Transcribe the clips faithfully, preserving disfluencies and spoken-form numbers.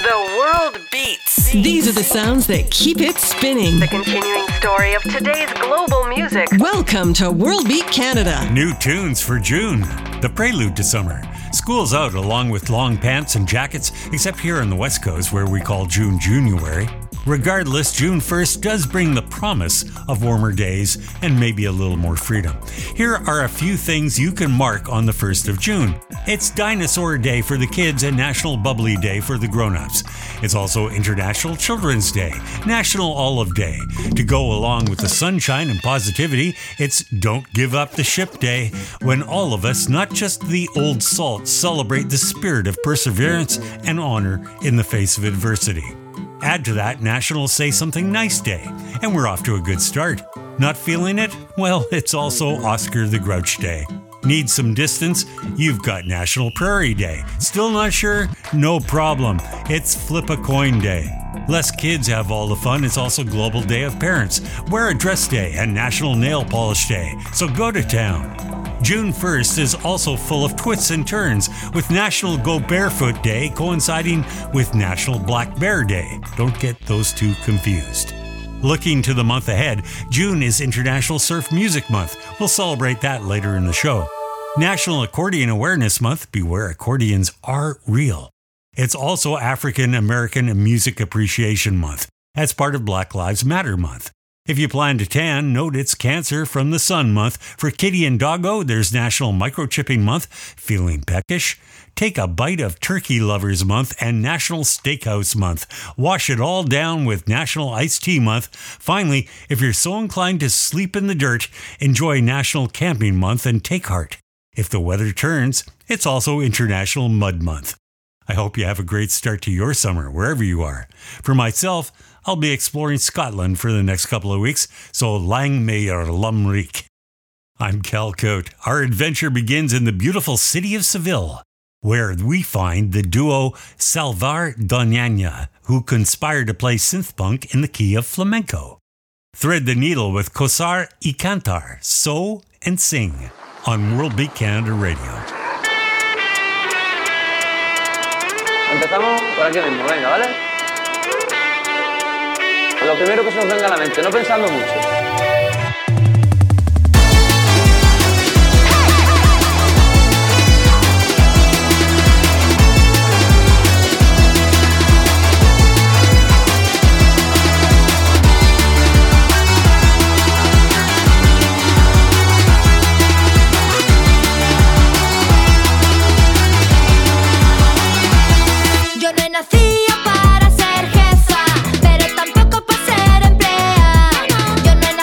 The world beats. These are the sounds that keep it spinning. The continuing story of today's global music. Welcome to World Beat Canada. New tunes for June. The prelude to summer. School's out along with long pants and jackets, except here on the West Coast where we call June January. Regardless, June first does bring the promise of warmer days and maybe a little more freedom. Here are a few things you can mark on the first of June. It's Dinosaur Day for the kids and National Bubbly Day for the grown-ups. It's also International Children's Day, National Olive Day. To go along with the sunshine and positivity, it's Don't Give Up the Ship Day, when all of us, not just the old salts, celebrate the spirit of perseverance and honor in the face of adversity. Add to that National Say Something Nice Day, and we're off to a good start. Not feeling it? Well, it's also Oscar the Grouch Day. Need some distance? You've got National Prairie Day. Still not sure? No problem. It's Flip a Coin Day. Less kids have all the fun. It's also Global Day of Parents, Wear a Dress Day, and National Nail Polish Day. So go to town. June first is also full of twists and turns, with National Go Barefoot Day coinciding with National Black Bear Day. Don't get those two confused. Looking to the month ahead, June is International Surf Music Month. We'll celebrate that later in the show. National Accordion Awareness Month. Beware, accordions are real. It's also African American Music Appreciation Month. That's part of Black Lives Matter Month. If you plan to tan, note it's Cancer from the Sun Month. For kitty and doggo, there's National Microchipping Month. Feeling peckish? Take a bite of Turkey Lovers Month and National Steakhouse Month. Wash it all down with National Iced Tea Month. Finally, if you're so inclined to sleep in the dirt, enjoy National Camping Month and take heart. If the weather turns, it's also International Mud Month. I hope you have a great start to your summer, wherever you are. For myself, I'll be exploring Scotland for the next couple of weeks, so lang may your lumrik. I'm Cal Cote. Our adventure begins in the beautiful city of Seville, where we find the duo Salvar Doñana, who conspired to play synth-punk in the key of flamenco. Thread the needle with Kosar y Cantar, Sew and Sing, on World Beat Canada Radio. Empezamos por aquí mismo, venga, ¿vale? Lo primero que se nos venga a la mente, no pensando mucho. Yo no he nacido para ser jefa, pero tampoco para ser empleada. Yo no he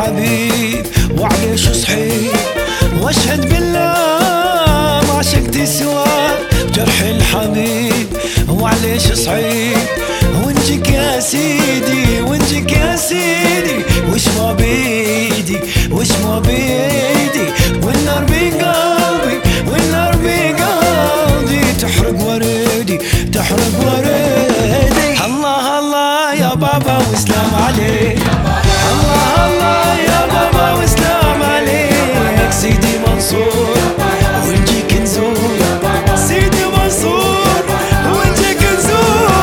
الحبيب وعليش صحيح واشهد بالله ما عشقت سواه جرح الحبيب وعليش صحيح ونجيك يا سيدي ونجيك يا سيدي وش ما بيدي وش ما بيدي والنار بقلبي والنار بقلبي تحرق وردي تحرق وردي الله الله يا بابا وسلام عليك الله الله يا بابا وسلام عليك سيدي منصور ونجيك نزور سيدي منصور ونجيك نزور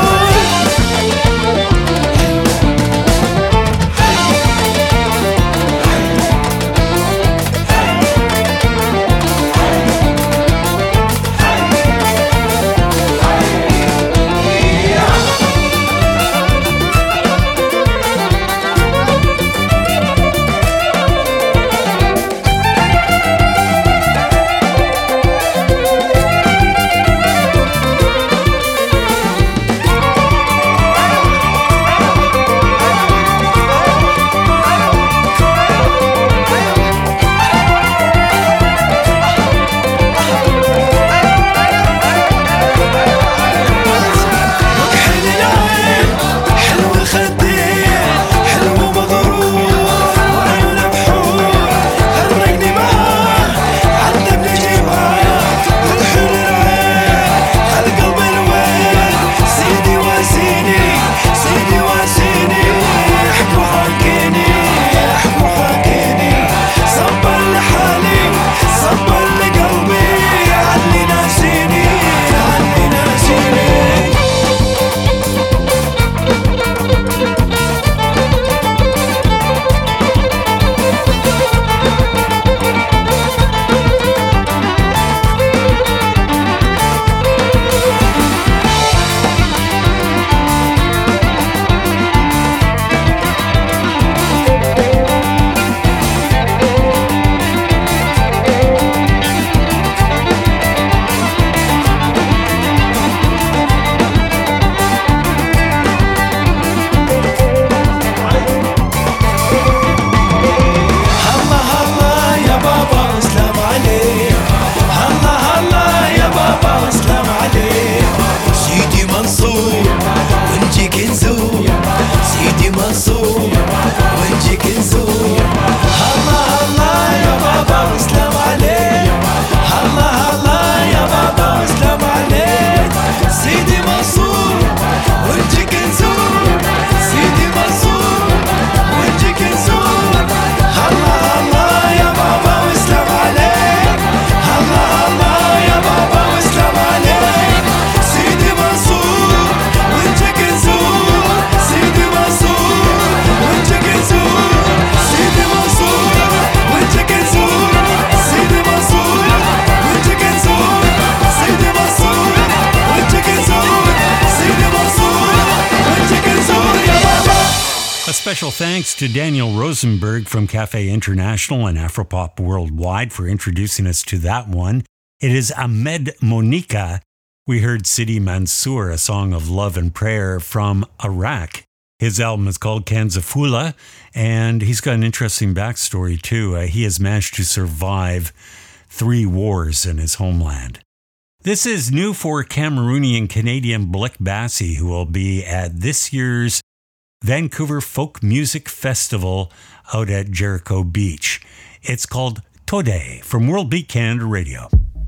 Special thanks to Daniel Rosenberg from Cafe International and Afropop Worldwide for introducing us to that one. It is Ahmed Monika. We heard Sidi Mansour, a song of love and prayer from Iraq. His album is called Kanzafula, and he's got an interesting backstory too. Uh, he has managed to survive three wars in his homeland. This is new for Cameroonian Canadian Blick Bassi, who will be at this year's Vancouver Folk Music Festival out at Jericho Beach. It's called Tode from World Beat Canada Radio.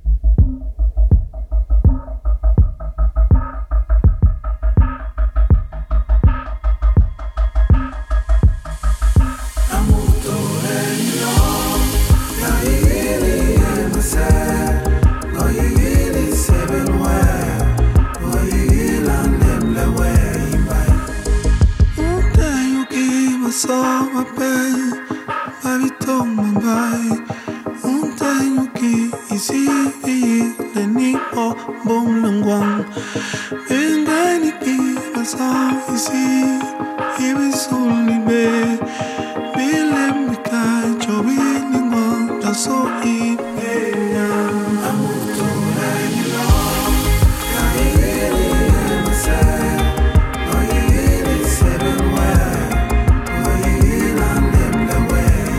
Sama pe, babito mambai, un tenho que isi le ni o bom lengwang, bengani ki basa isi, ibi suli be, bilem bikai chobi lengwang taso ibe amuto renyo, kairi masai. Away.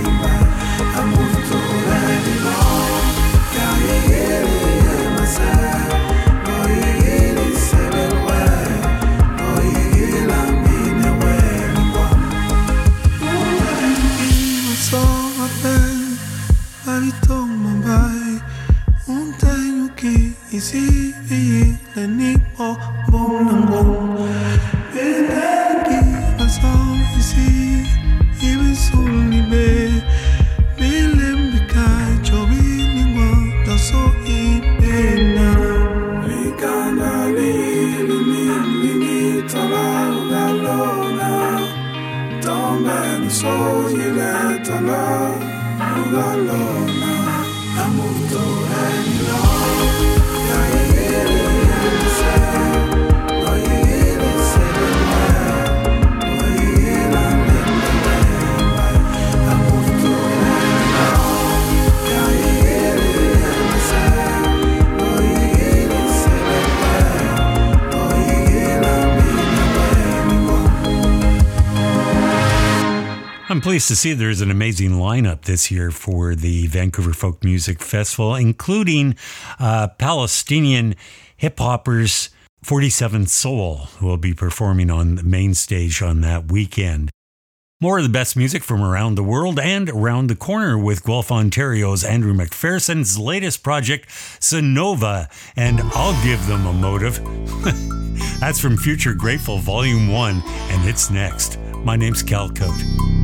Marito mabai Untayo ki isi Iyi leni po bom nangong Benaki baso isi Ibe suli be Bilem bikai chobi lingwa Daso ibe na Likana li lini lini tala galona Tombe so yile tala galona Amuto enilo Ya yere yese No yere sebele No yere lele Amuto enilo Ya yere yese No yere sebele No yere I'm pleased to see there's an amazing lineup this year for the Vancouver Folk Music Festival, including uh, Palestinian hip-hoppers forty-seven Soul, who will be performing on the main stage on that weekend. More of the best music from around the world and around the corner with Guelph, Ontario's Andrew McPherson's latest project, Sonova, and I'll Give Them a Motive. That's from Future Grateful Volume one, and it's next. My name's Cal Cote.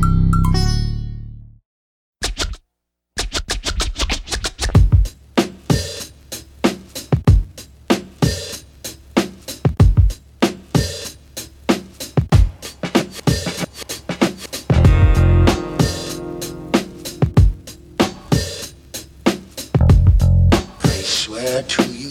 I swear to you.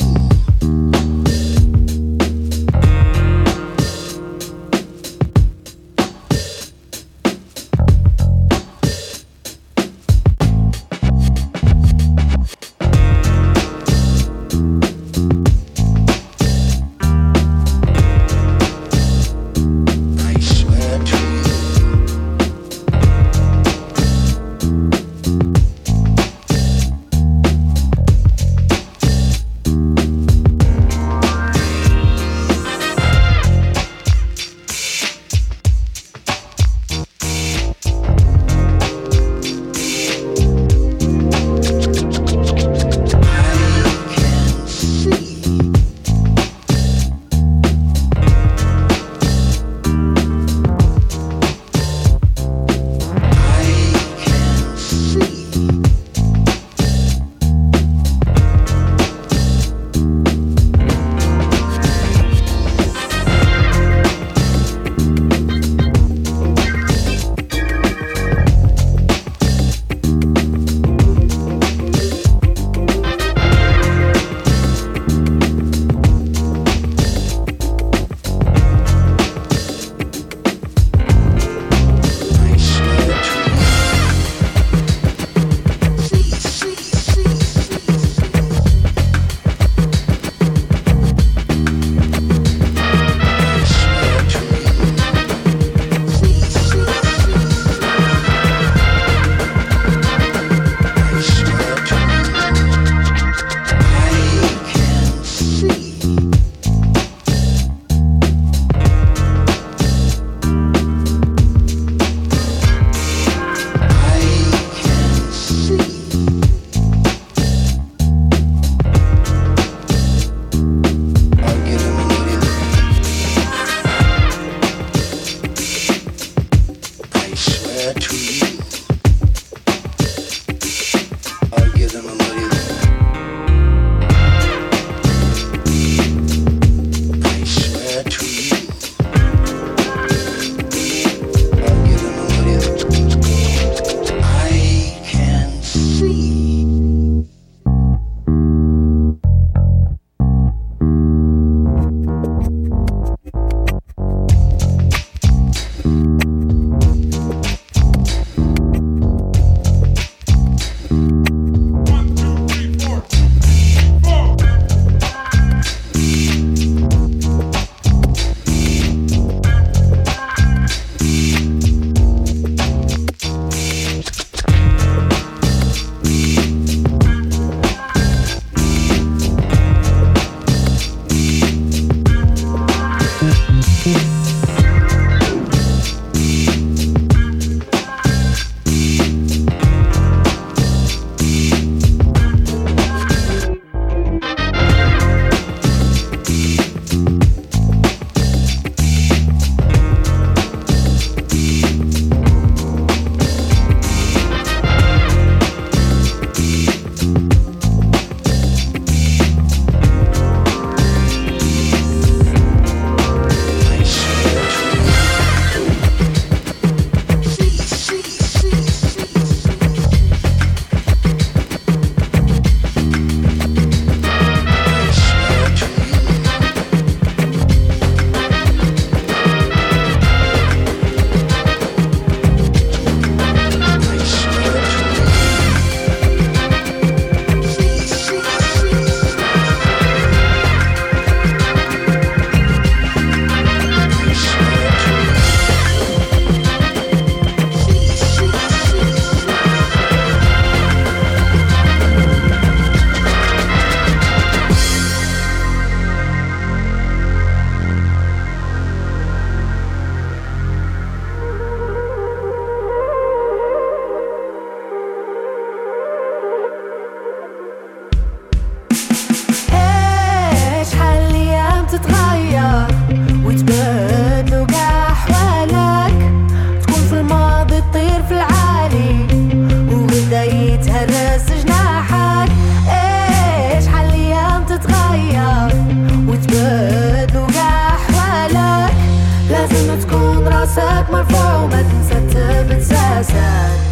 تهرس جناحك. ايش حل ايام تتغير وتبدلوا كاع احوالك. لازم تكون راسك مرفوع وما تنسى تثبت ساسك.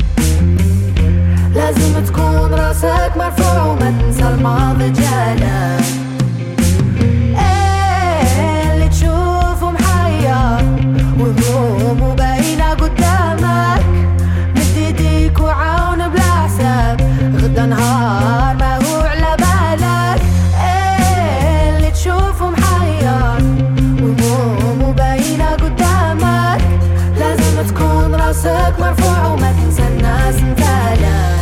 لازم تكون راسك مرفوع وما تنسى الماضي جالك. ايه اللي تشوفه محير وهمومه باينة قدامك. مد ايديك وعاون بلا حساب غدا نهار ما هو على بالك. ايه اللي تشوفه محير وهمومه باينة قدامك. لازم تكون راسك مرفوع وما تنسى الناس مثالك.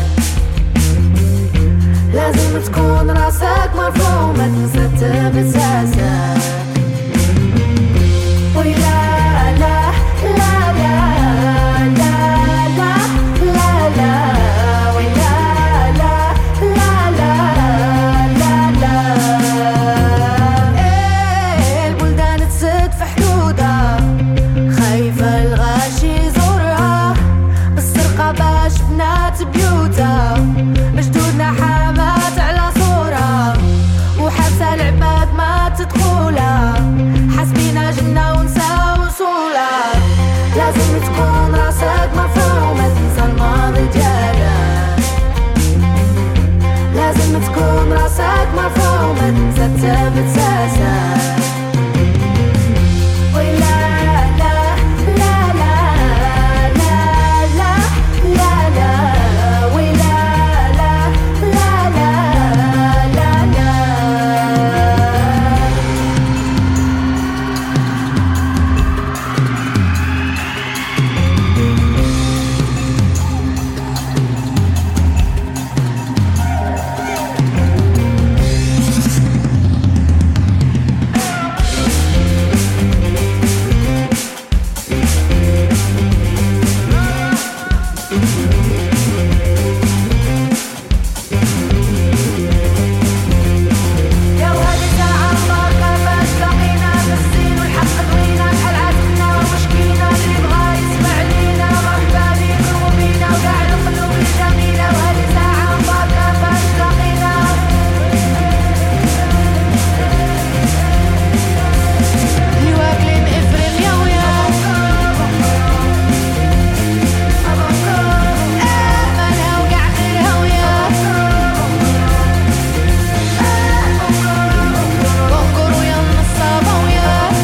لازم تكون راسك مرفوع وما تنسى تثبت ساسك. ولا لا لا لا لا لا لا لا ولا لا لا لا لا لا. ايه البلدان تسد في حدودها خايفة الغاشي يزورها. بالسرقة باش بنات بيوتها مجدودنا حامات على صورة وحبسة العباد ما تدخلها. حاسبينا جنة ونسى وصولها. لازم تكون راسك مرفوع وما تنسى الماضي ديالك. لازم تكون راسك مرفوع وما تنسى تثبت ساسك. ولا لا لا لا لا لا لا لا ولا لا لا لا لا لا. يا وهذه ساعة مباركة باش لقينا بالزين والحق دوينا بحال عادتنا ومشكينا. اللي بغا يسمع لينا مرحبا بيك وبينا وكاع القلوب الجميلة. وهذه ساعة مباركة باش لقينا. اللي واكلين افريقيا وياك مالها وكاع خيرها وياك. بونكور ويا النصابة وياك.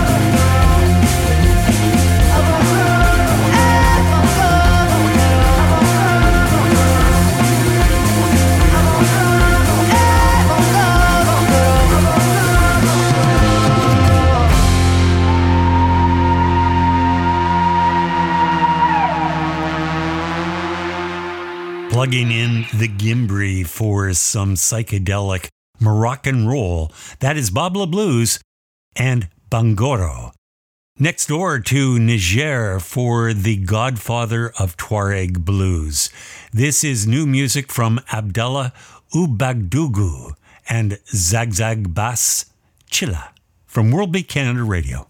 Plugging in the Gimbri for some psychedelic Moroccan roll. That is Babla Blues and Bangoro. Next door to Niger for the godfather of Tuareg blues. This is new music from Abdallah Ubagdugu and Zagzag Bass Chilla from World Beat Canada Radio.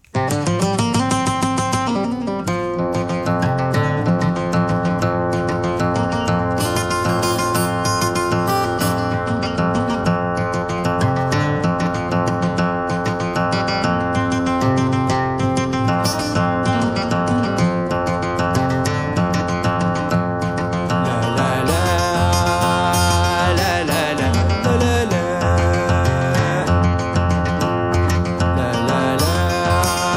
La la la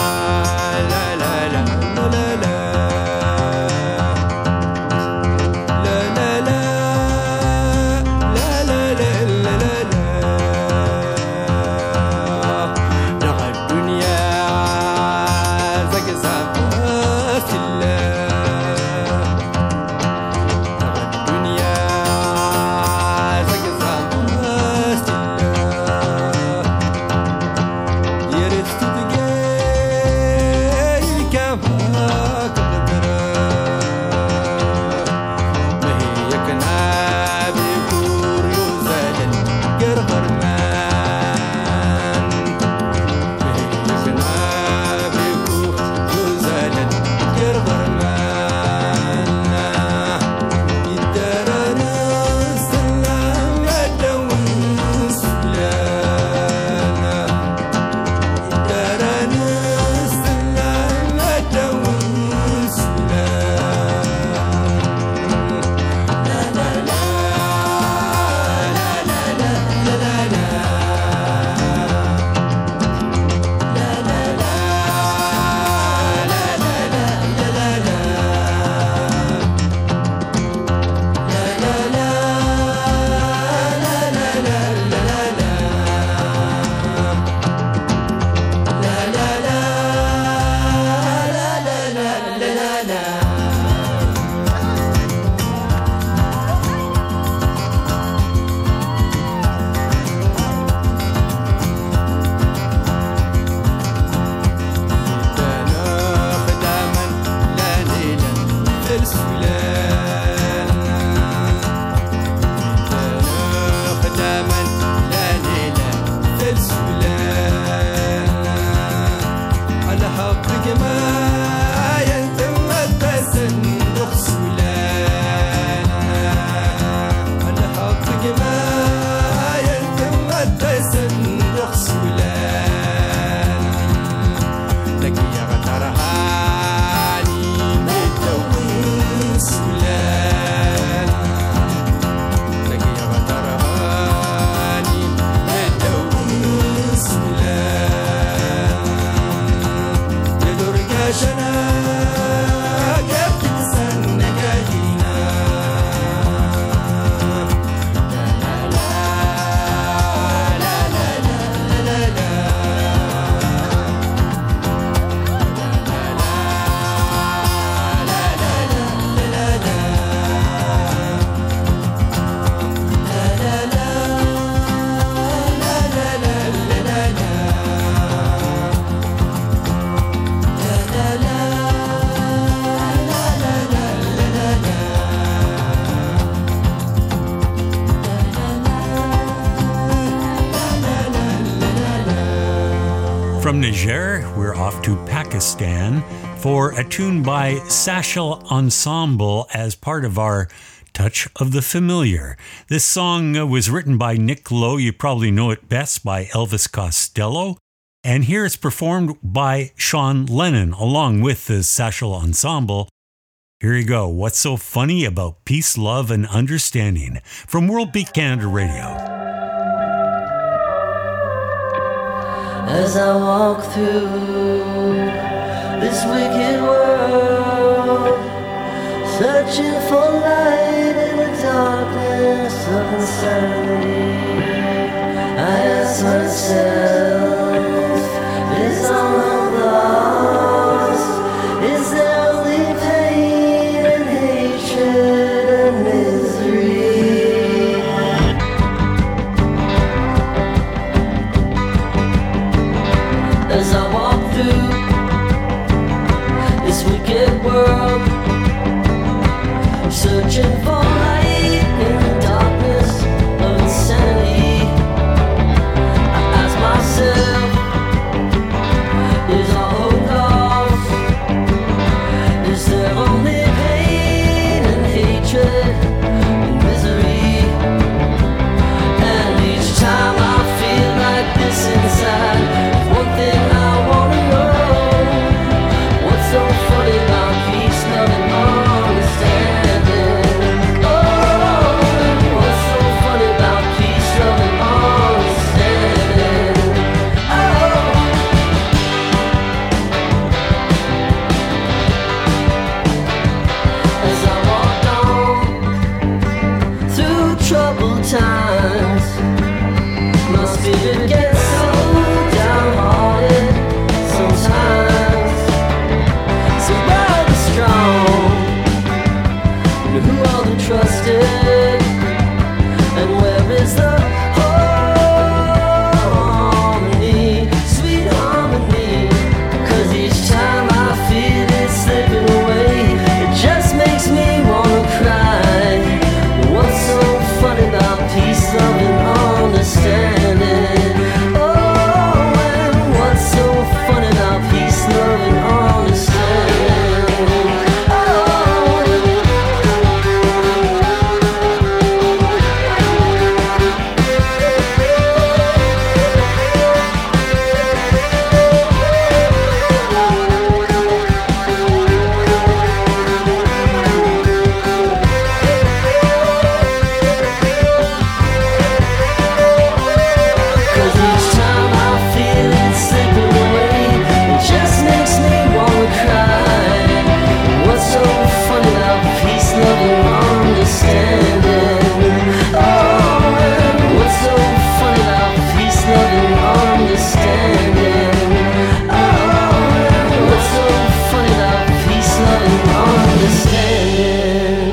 from Niger, we're off to Pakistan for a tune by Sachel Ensemble as part of our Touch of the Familiar. This song uh, was written by Nick Lowe. You probably know it best by Elvis Costello. And here it's performed by Sean Lennon along with the Sachel Ensemble. Here you go. What's so funny about peace, love, and understanding? From World Beat Canada Radio. As I walk through this wicked world, searching for light in the darkness of insanity, I ask myself, is all I'm lost? Is there only pain and hatred and misery? As I walk through this wicked world, searching for light in the darkness of insanity, I ask myself, is all hope lost? Is there only pain and hatred and misery? And each time I feel like this inside, one thing I wanna know, what's so funny about peace, love, and understanding? Oh, what's so funny about peace, love, and understanding? Oh. As I walk on through troubled times, my spirit gets so downhearted sometimes. So where are the strong? And who are the trusted? And where is the harmony, sweet harmony? 'Cause each time I feel it slipping away, it just makes me wanna cry. What's so funny about peace, love, and understanding? Oh, and what's so funny about peace, love, and understanding? Oh. Cause each time I feel it slipping away, it just makes me wanna cry. What's so funny about peace, love, and understanding? Oh, and what's so funny about peace, love, and understanding? Oh, and what's so funny about peace, love, and understanding?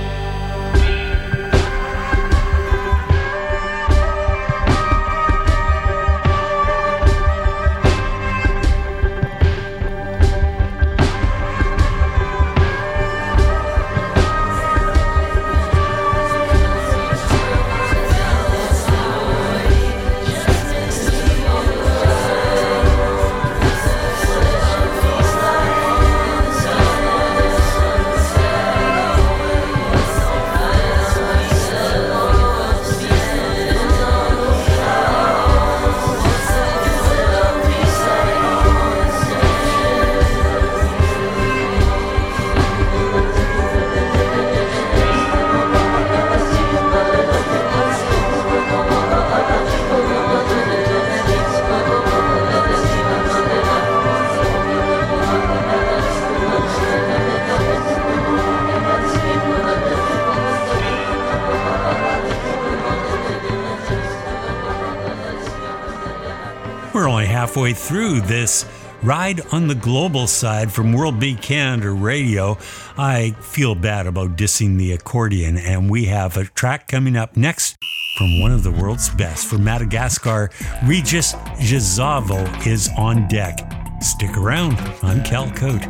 We're only halfway through this ride on the global side from World Beat Canada Radio. I feel bad about dissing the accordion, and we have a track coming up next from one of the world's best. From Madagascar, Regis Jazavo is on deck. Stick around. I'm Cal Cote.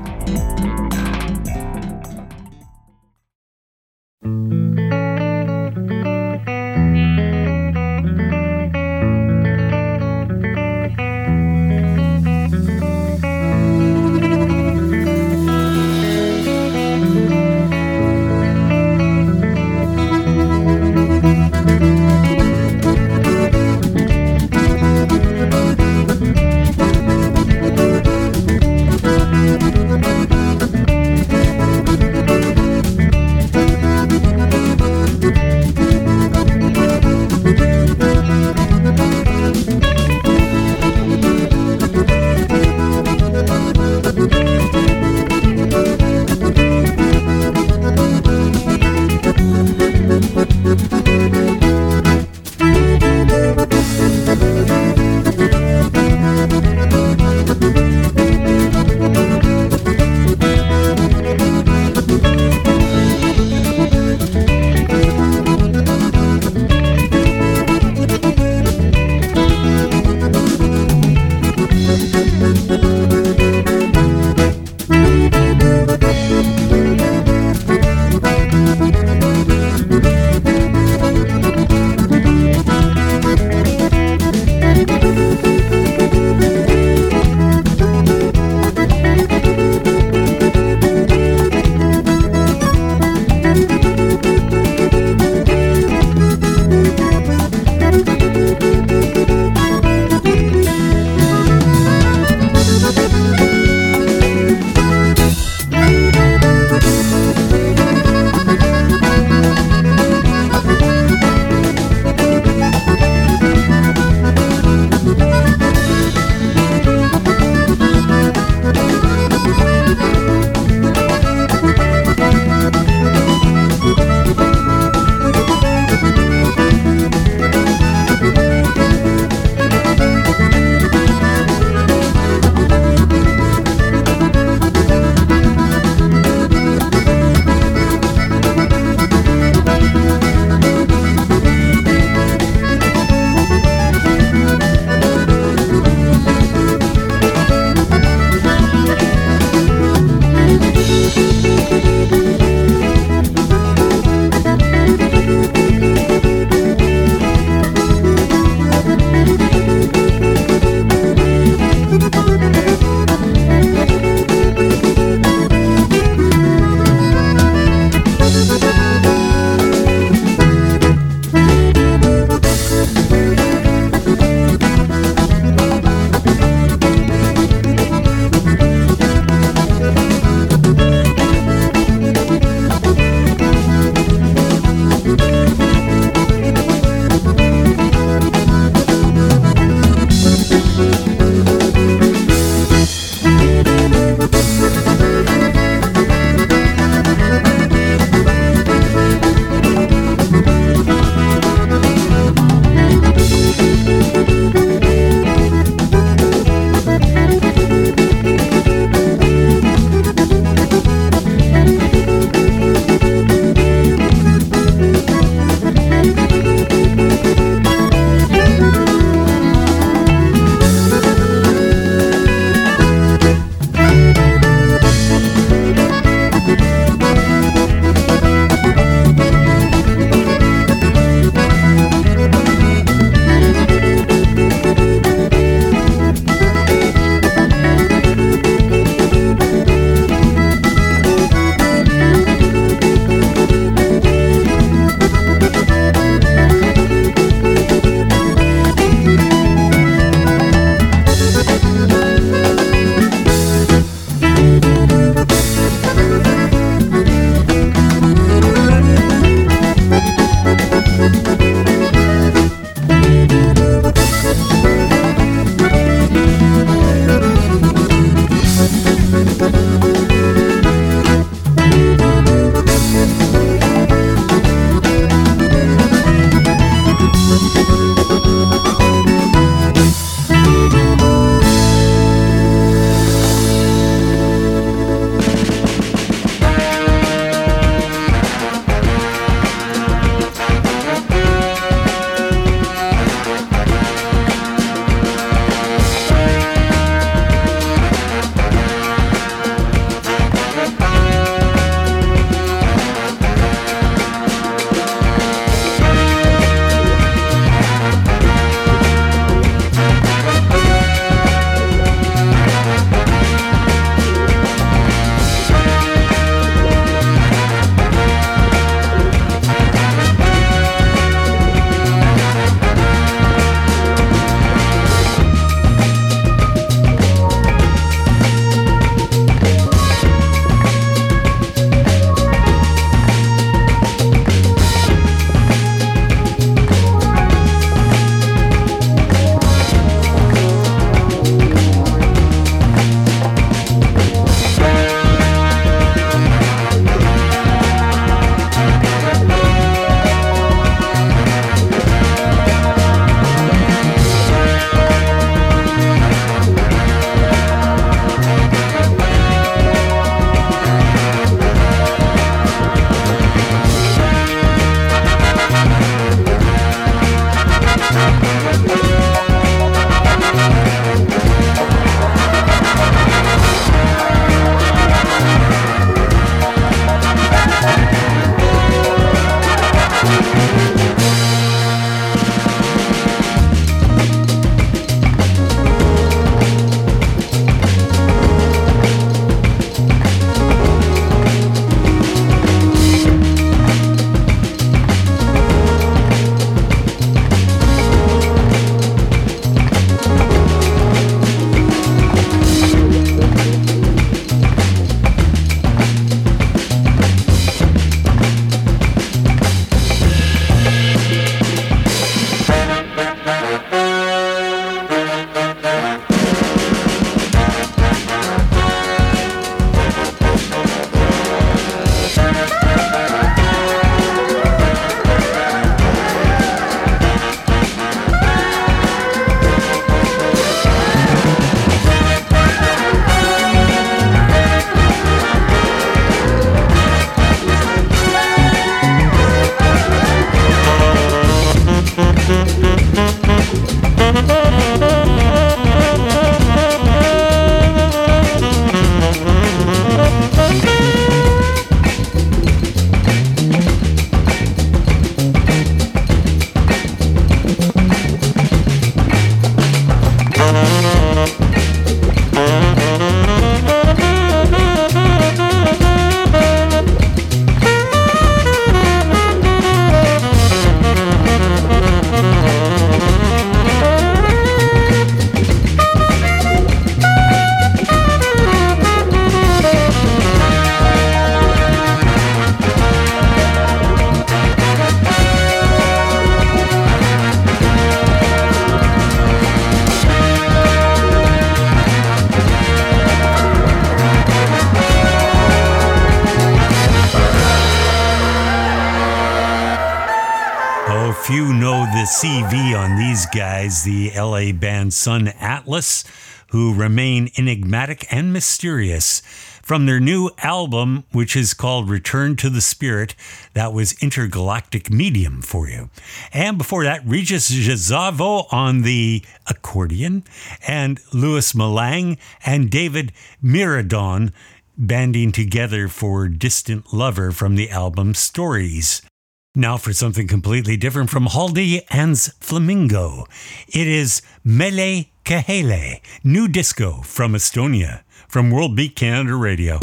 although few know the C V on these guys, the L A band Sun Atlas, who remain enigmatic and mysterious. From their new album, which is called Return to the Spirit, that was Intergalactic Medium for you. And before that, Regis Jazavo on the accordion, and Louis Malang and David Miradon banding together for Distant Lover from the album Stories. Now for something completely different from Haldi An's Flamingo. It is Mele Kahele, new disco from Estonia, from World Beat Canada Radio.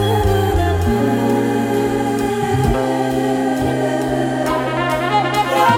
Yeah.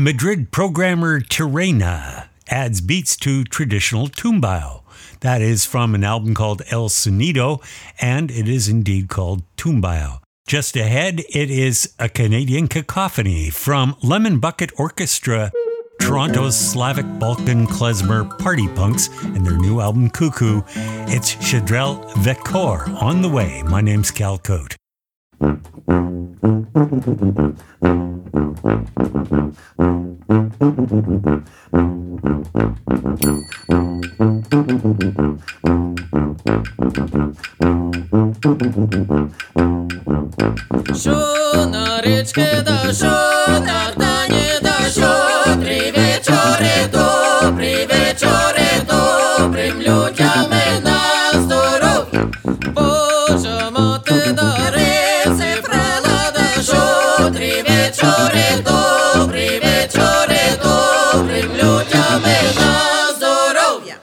Madrid programmer Tirena adds beats to traditional tumbao. That is from an album called El Sonido, and it is indeed called tumbao. Just ahead, it is a Canadian cacophony from Lemon Bucket Orchestra, Toronto's Slavic Balkan klezmer Party Punks, and their new album Cuckoo. It's Shadrel Vekor on the way. My name's Cal Cote. Що на річки да що, так та не да що. Три вечори, добрі вечори, добрим людям і на здоров'я. Боже, мати дари, цифрела да що. Три вечори, добрі вечори, добрим людям і на здоров'я.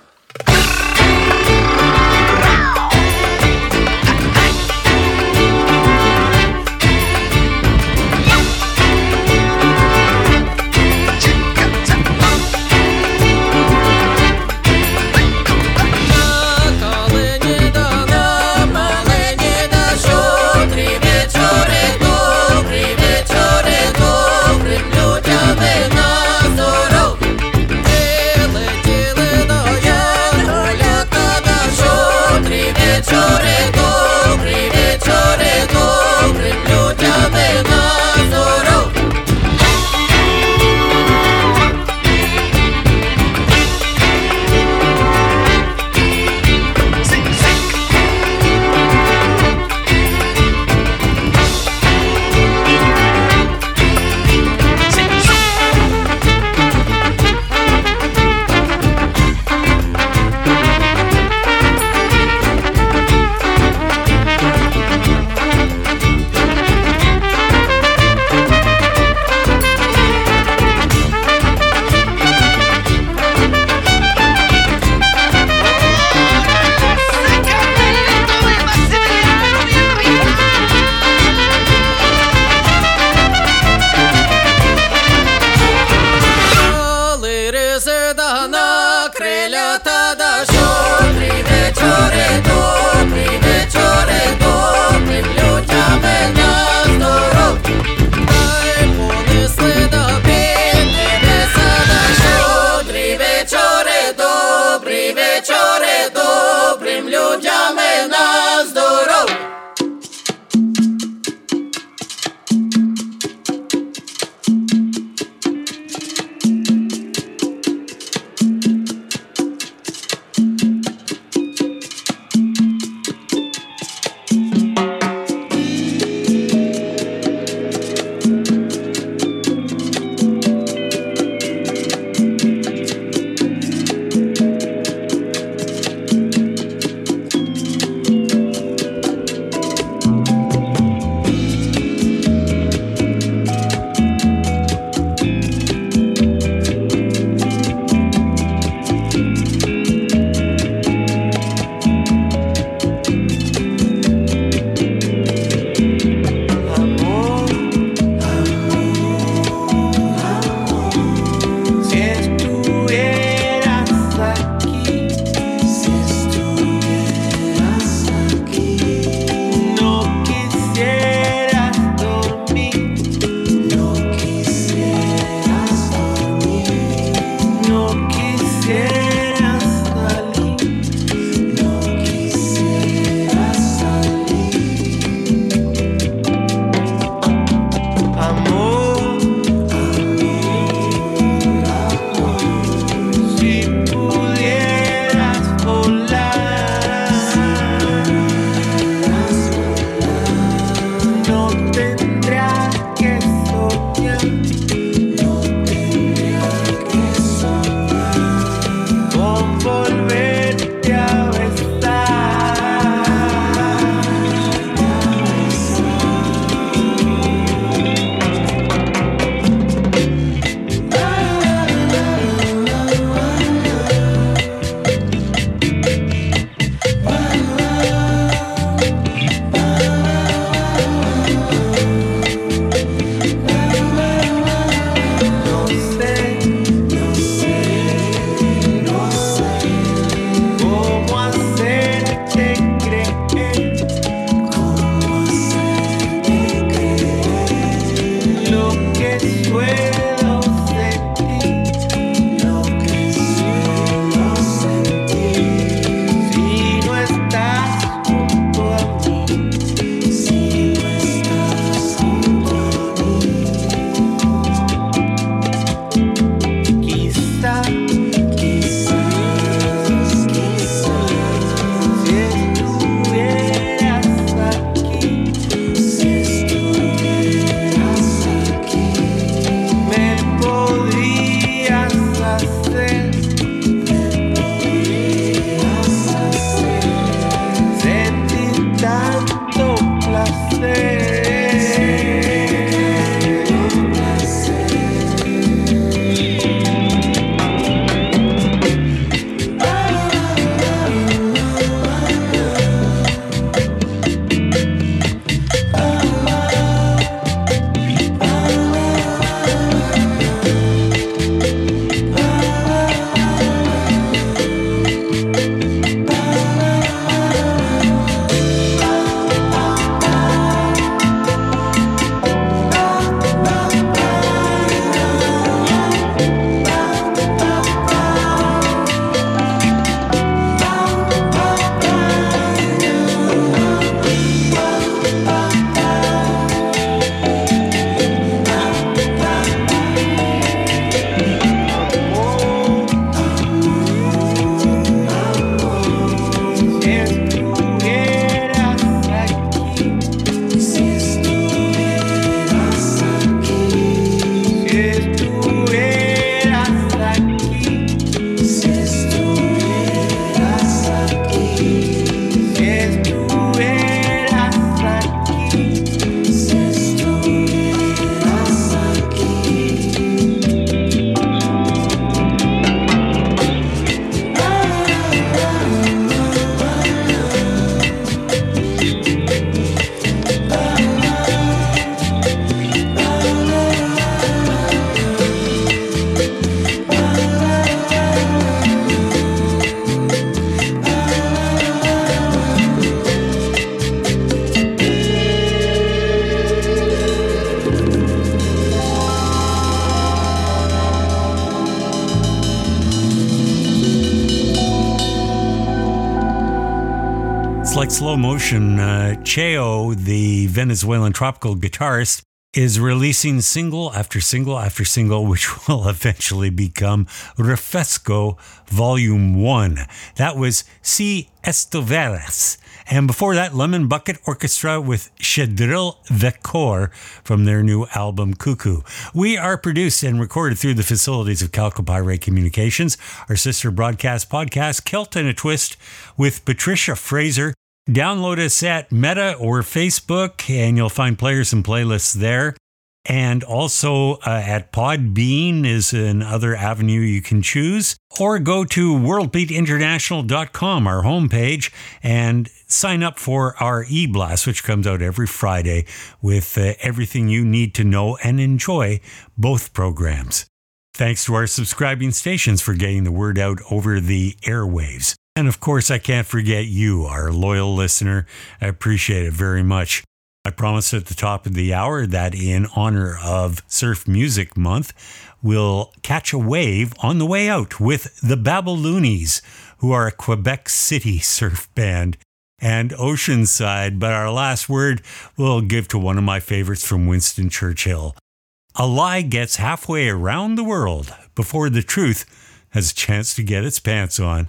at slow motion, uh, Cheo, the Venezuelan tropical guitarist, is releasing single after single after single, which will eventually become Refresco Volume one. That was Si Estuveras. And before that, Lemon Bucket Orchestra with Shedril Vekor from their new album, Cuckoo. We are produced and recorded through the facilities of Calcopyrite Communications, our sister broadcast podcast, Kilt and a Twist, with Patricia Fraser. Download us at Meta or Facebook, and you'll find players and playlists there. And also uh, at Podbean is another avenue you can choose. Or go to world beat international dot com, our homepage, and sign up for our e-blast, which comes out every Friday with uh, everything you need to know and enjoy both programs. Thanks to our subscribing stations for getting the word out over the airwaves. And of course, I can't forget you, our loyal listener. I appreciate it very much. I promised at the top of the hour that in honor of Surf Music Month, we'll catch a wave on the way out with the Babaloonies, who are a Quebec City surf band, and Oceanside. But our last word we'll give to one of my favorites from Winston Churchill. A lie gets halfway around the world before the truth has a chance to get its pants on.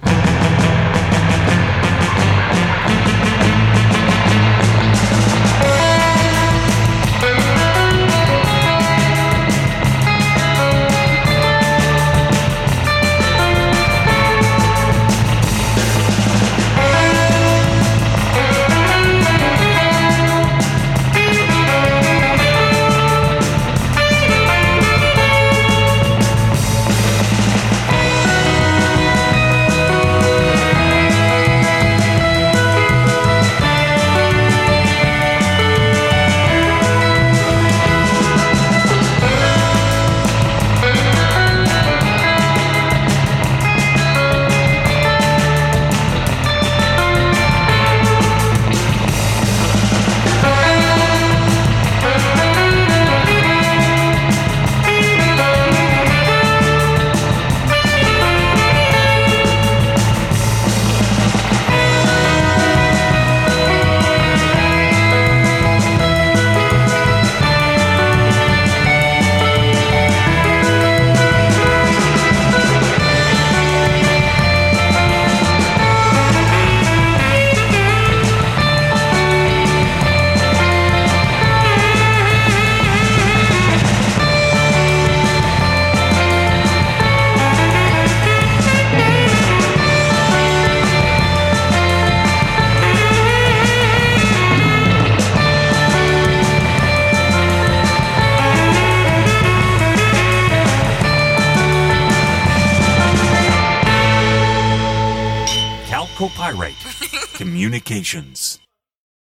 Communications.